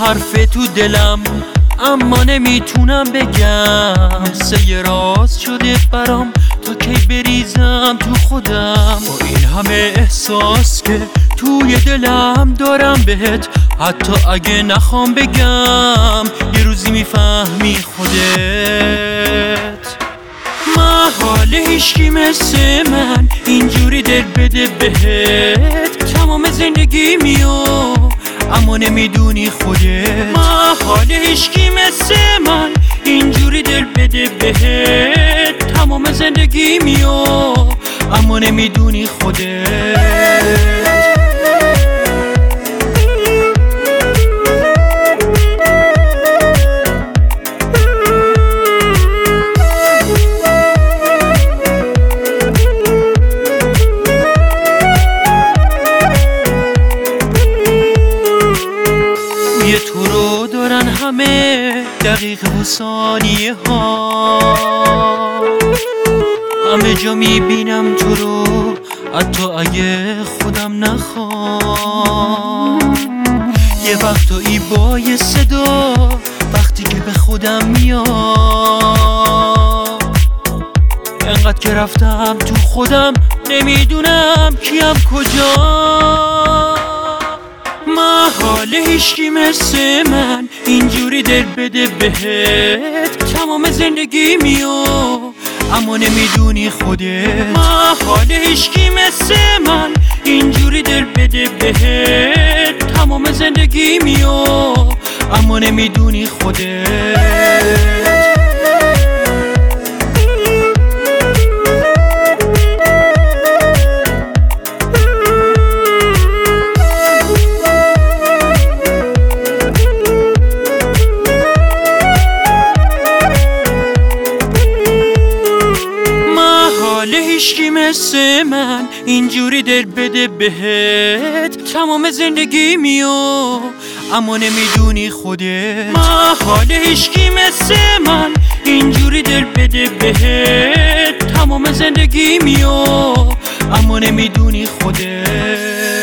حرف تو دلم اما نمیتونم بگم، مثل یه راز شده برام تا کی بریزم تو خودم. با این همه احساس که توی دلم دارم بهت، حتی اگه نخوام بگم یه روزی میفهمی خودت. محال هیچکی مثل من اینجوری دل بده بهت، تمام زندگی میو اما نمیدونی خودت. محال هیچکی مثل من اینجوری دل بده بهت، تمام زندگی میو اما نمیدونی خودت. یه تو رو دارن همه دقیقه و ثانیه ها، همه جا میبینم تو رو حتی اگه خودم نخوام. یه وقتایی با یه صدا وقتی که به خودم میاد، انقدر که رفتم تو خودم نمیدونم کیم کجا. محال هیچکی مثل من اینجوری دل بده بهت، تمام زندگی میو اما نمیدونی خودت. محال هیچکی مثل من اینجوری دل بده بهت، تمام زندگی میو اما نمیدونی خودت. هیچکی مثل من اینجوری دل بده بهت، تمام زندگی میو اما نمیدونی خودت. محال هیچکی مثل من اینجوری دل بده بهت، تمام زندگی میو اما نمیدونی خودت.